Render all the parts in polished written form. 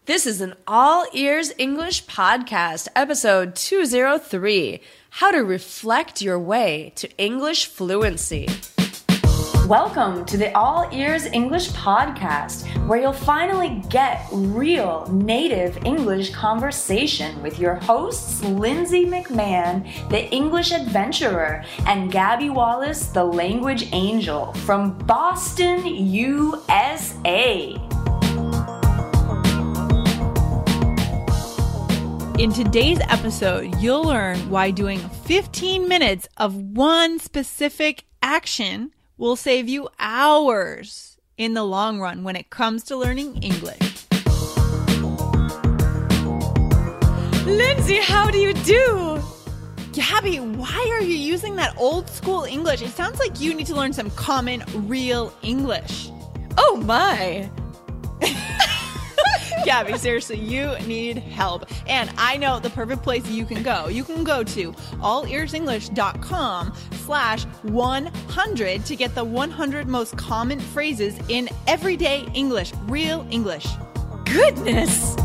This is an All Ears English podcast, episode 203, How to Reflect Your Way to English Fluency. Welcome to the All Ears English podcast, where you'll finally get real native English conversation with your hosts, Lindsay McMahon, the English adventurer, and Gabby Wallace, the language angel, from Boston, USA. In today's episode, you'll learn why doing 15 minutes of one specific action will save you hours in the long run when it comes to learning English. Lindsay, how do you do? Gabby, why are you using that old school English? It sounds like you need to learn some common, real English. Oh my! Gabby, seriously, you need help. And I know the perfect place you can go. You can go to allearsenglish.com/100 to get the 100 most common phrases in everyday English, real English. Goodness!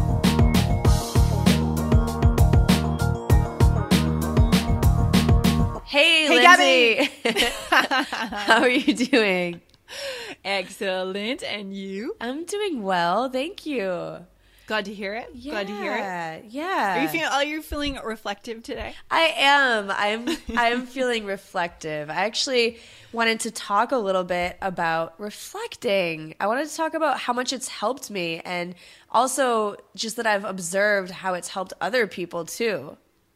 Hey Lindsay! Gabby! How are you doing? Excellent. And you? I'm doing well, thank you. Glad to hear it. Glad to hear it. Yeah. Are you feeling reflective today? I am. I'm feeling reflective. I actually wanted to talk a little bit about reflecting. I wanted to talk about how much it's helped me, and also just that I've observed how it's helped other people too.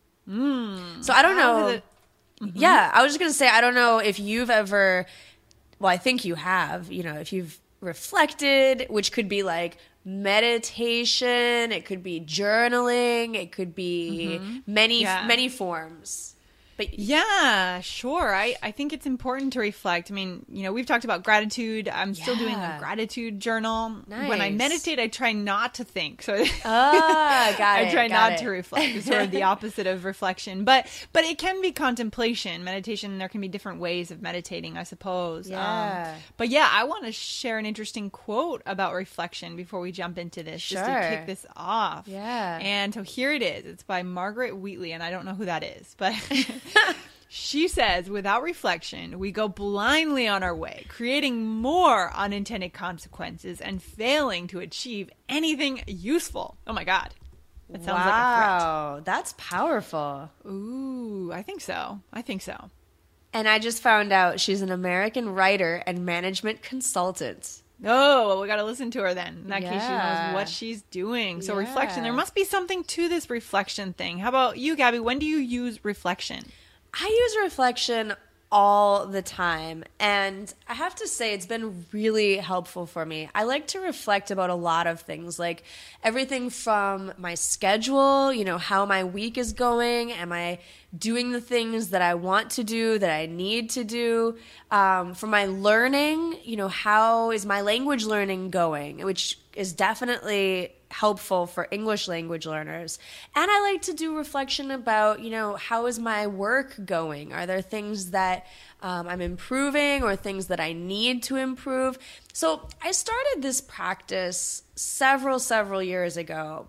So I don't know. Yeah, I was just going to say, I don't know if you've ever, well, I think you have, if you've reflected, which could be like meditation, it could be journaling, it could be many forms. But yeah, sure. I think it's important to reflect. I mean, we've talked about gratitude. I'm still doing a gratitude journal. Nice. When I meditate, I try not to think. So I try not to reflect. It's sort of the opposite of reflection. But it can be contemplation, meditation. There can be different ways of meditating, I suppose. Yeah. But yeah, I want to share an interesting quote about reflection before we jump into this, just to kick this off. Yeah. And so here it is. It's by Margaret Wheatley, and I don't know who that is, but she says, without reflection, we go blindly on our way, creating more unintended consequences and failing to achieve anything useful. Oh my God. That sounds like a threat. Wow, that's powerful. Ooh, I think so. And I just found out she's an American writer and management consultant. Oh, well, we got to listen to her then. In that case, she knows what she's doing. So reflection, there must be something to this reflection thing. How about you, Gabby? When do you use reflection? I use reflection all the time, and I have to say it's been really helpful for me. I like to reflect about a lot of things, like everything from my schedule, how my week is going, am I doing the things that I want to do, that I need to do, for my learning, how is my language learning going, which is definitely helpful for English language learners. And I like to do reflection about, how is my work going? Are there things that I'm improving or things that I need to improve? So I started this practice several years ago.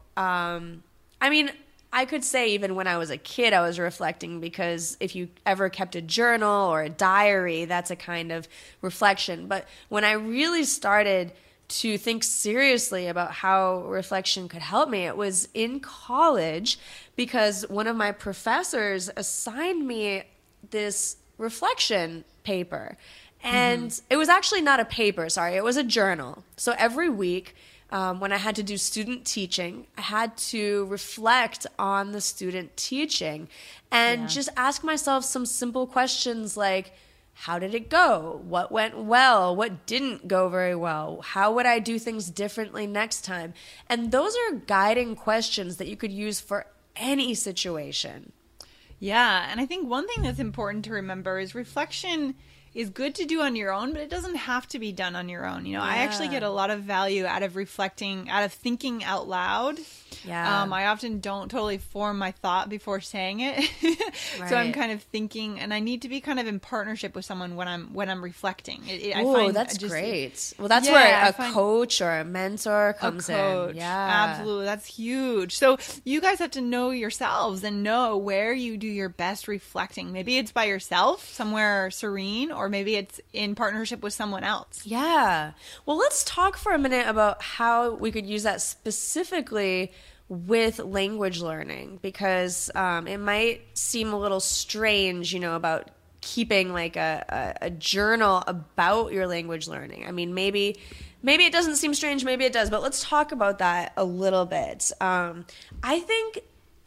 I could say even when I was a kid, I was reflecting, because if you ever kept a journal or a diary, that's a kind of reflection. But when I really started to think seriously about how reflection could help me, it was in college, because one of my professors assigned me this reflection paper. And it was actually not a paper, sorry, it was a journal. So every week, when I had to do student teaching, I had to reflect on the student teaching and just ask myself some simple questions like, how did it go? What went well? What didn't go very well? How would I do things differently next time? And those are guiding questions that you could use for any situation. Yeah, and I think one thing that's important to remember is reflection is good to do on your own, but it doesn't have to be done on your own. I actually get a lot of value out of reflecting, out of thinking out loud. Yeah. I often don't totally form my thought before saying it. So I'm Right. kind of thinking, and I need to be kind of in partnership with someone when I'm reflecting. I Oh, find that's just- great. Well, that's Yeah, where I a find- coach or a mentor comes coach. in. Yeah. Absolutely. That's huge. So you guys have to know yourselves and know where you do your best reflecting. Maybe it's by yourself, somewhere serene, or maybe it's in partnership with someone else. Yeah. Well, let's talk for a minute about how we could use that specifically with language learning, because it might seem a little strange, about keeping like a journal about your language learning. I mean, maybe it doesn't seem strange, maybe it does, but let's talk about that a little bit. I think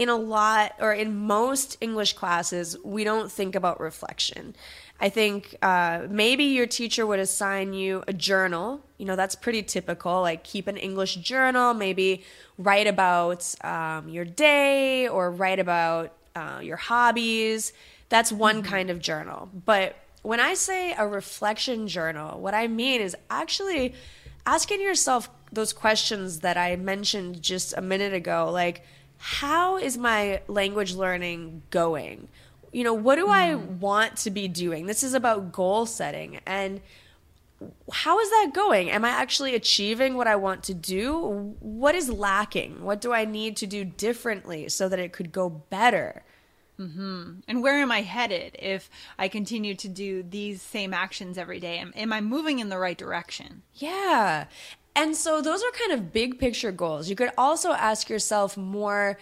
in most English classes, we don't think about reflection. I think maybe your teacher would assign you a journal. That's pretty typical. Like keep an English journal, maybe write about your day or write about your hobbies. That's one kind of journal. But when I say a reflection journal, what I mean is actually asking yourself those questions that I mentioned just a minute ago, like, how is my language learning going? What do I want to be doing? This is about goal setting. And how is that going? Am I actually achieving what I want to do? What is lacking? What do I need to do differently so that it could go better? And where am I headed if I continue to do these same actions every day? Am I moving in the right direction? Yeah. And so those are kind of big picture goals. You could also ask yourself more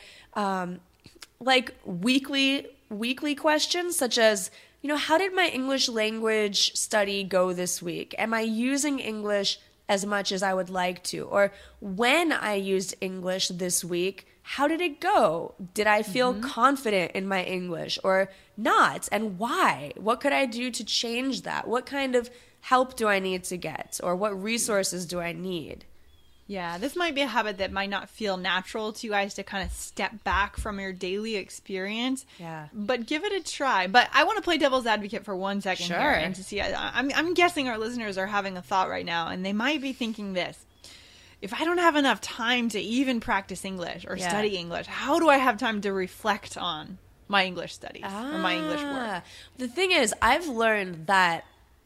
like weekly questions, such as, how did my English language study go this week? Am I using English as much as I would like to? Or when I used English this week, how did it go? Did I feel confident in my English or not? And why? What could I do to change that? What kind of help do I need to get? Or what resources do I need? Yeah, this might be a habit that might not feel natural to you guys to kind of step back from your daily experience. Yeah. But give it a try. But I want to play devil's advocate for 1 second Sure. here and to see. I'm guessing our listeners are having a thought right now, and they might be thinking this. If I don't have enough time to even practice English or study English, how do I have time to reflect on my English studies or my English work? The thing is, I've learned that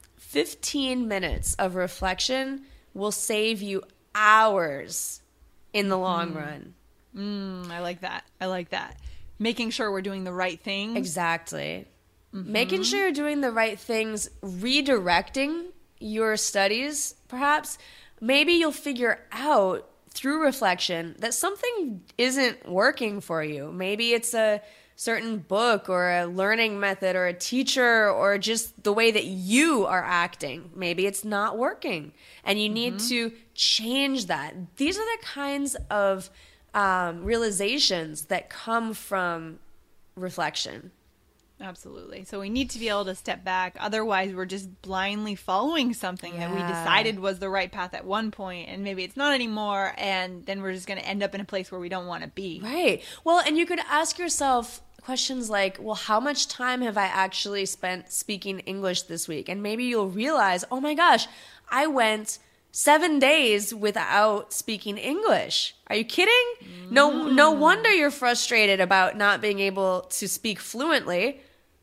15 minutes of reflection will save you hours in the long run. I like that. I like that. Making sure we're doing the right things. Exactly. Making sure you're doing the right things, redirecting your studies, perhaps. Maybe you'll figure out through reflection that something isn't working for you. Maybe it's a certain book or a learning method or a teacher or just the way that you are acting. Maybe it's not working and you need to change that. These are the kinds of realizations that come from reflection. Absolutely. So we need to be able to step back. Otherwise, we're just blindly following something that we decided was the right path at one point, and maybe it's not anymore, and then we're just going to end up in a place where we don't want to be. Right. Well, and you could ask yourself questions like, well, how much time have I actually spent speaking English this week? And maybe you'll realize, oh my gosh, I went 7 days without speaking English. Are you kidding? No wonder you're frustrated about not being able to speak fluently.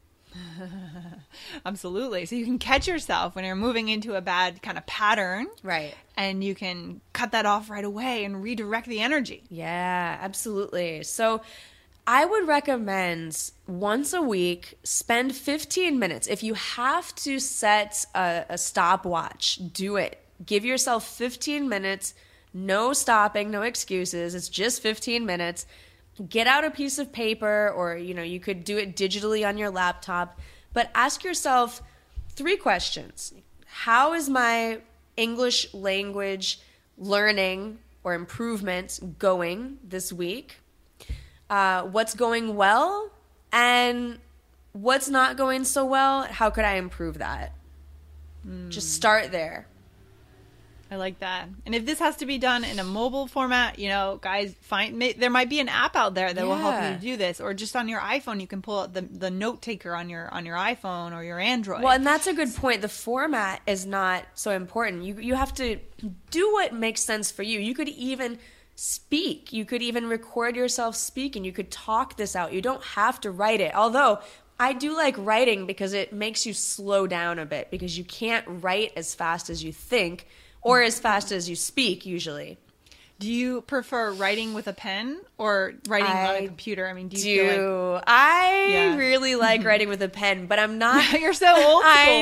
Absolutely. So you can catch yourself when you're moving into a bad kind of pattern. Right. And you can cut that off right away and redirect the energy. Yeah, absolutely. So I would recommend once a week, spend 15 minutes. If you have to set a stopwatch, do it. Give yourself 15 minutes, no stopping, no excuses. It's just 15 minutes. Get out a piece of paper or, you could do it digitally on your laptop. But ask yourself 3 questions. How is my English language learning or improvement going this week? What's going well? And what's not going so well? How could I improve that? Just start there. I like that. And if this has to be done in a mobile format, guys, there might be an app out there that will help you do this, or just on your iPhone, you can pull out the note taker on your iPhone or your Android. Well, and that's a good point. The format is not so important. You have to do what makes sense for you. You could even speak. You could even record yourself speaking. You could talk this out. You don't have to write it. Although I do like writing because it makes you slow down a bit, because you can't write as fast as you think or as fast as you speak usually. Do you prefer writing with a pen or writing on a computer? I mean, do you feel like... I really like writing with a pen, but I'm not... You're so old school.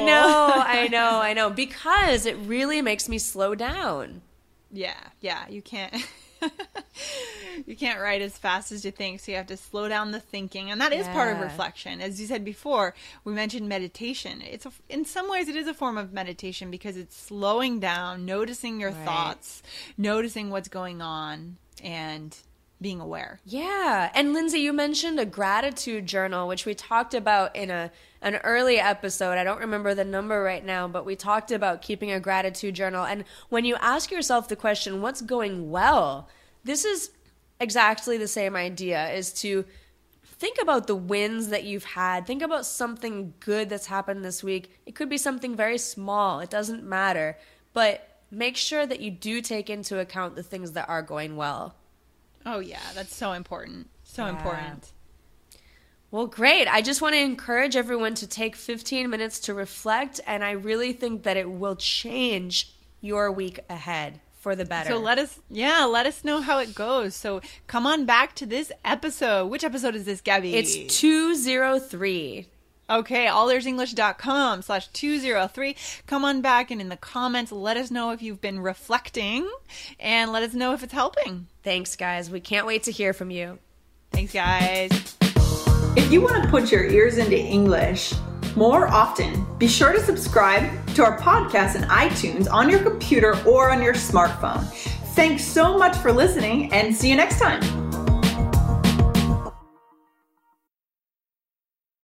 I know. Because it really makes me slow down. Yeah. You can't... You can't write as fast as you think, so you have to slow down the thinking, and that is part of reflection. As you said before, we mentioned meditation. In some ways it is a form of meditation because it's slowing down, noticing your thoughts, noticing what's going on, and being aware. Yeah. And Lindsay, you mentioned a gratitude journal, which we talked about in an early episode. I don't remember the number right now, but we talked about keeping a gratitude journal. And when you ask yourself the question, what's going well? This is exactly the same idea, is to think about the wins that you've had. Think about something good that's happened this week. It could be something very small. It doesn't matter. But make sure that you do take into account the things that are going well. Oh, yeah. That's so important. So important. Well, great. I just want to encourage everyone to take 15 minutes to reflect, and I really think that it will change your week ahead for the better. So let us know how it goes. So come on back to this episode. Which episode is this, Gabby? It's 203. Okay, allearsenglish.com/203. Come on back, and in the comments, let us know if you've been reflecting, and let us know if it's helping. Thanks, guys. We can't wait to hear from you. Thanks, guys. If you want to put your ears into English more often, be sure to subscribe to our podcast in iTunes on your computer or on your smartphone. Thanks so much for listening, and see you next time.